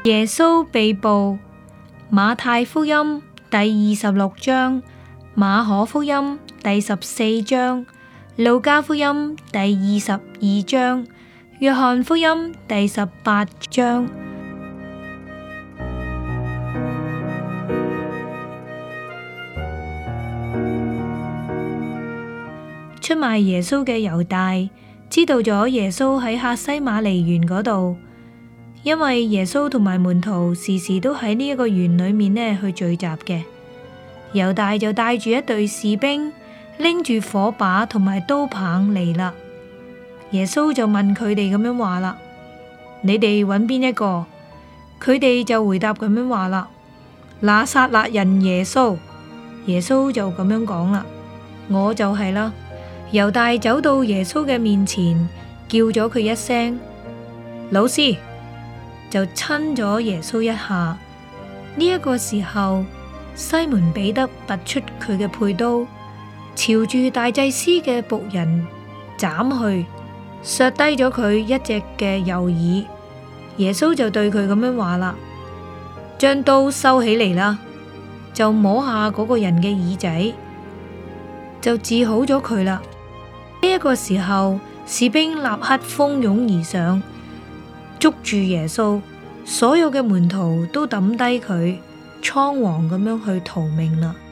耶穌被捕。馬太福音第26章，馬可福音第14章，路加福音第22章，約翰福音第18章。出賣耶穌嘅猶大知道咗耶穌喺客西馬尼園嗰度，因為耶穌同埋門徒時時都喺呢一個園裏面呢去聚集嘅。猶大就帶住一隊士兵，拎住火把同埋刀棒嚟啦。耶穌就問佢哋咁樣話啦：你哋揾邊一個？佢哋就回答咁樣話啦：拿撒勒人耶穌。耶穌就咁樣講啦：我就係啦。猶大走到耶穌嘅面前，叫咗佢一聲老師，就親咗耶穌一下。呢一個時候，西門彼得拔出佢嘅佩刀，朝住大祭司嘅僕人斬去，削低咗佢一隻嘅右耳。耶穌就對佢咁樣話啦：將刀收起嚟啦，就摸下嗰個人嘅耳仔，就治好咗佢啦。呢一個時候，士兵立刻蜂擁而上，捉住耶穌，所有嘅門徒都抌低佢，倉皇咁樣去逃命啦。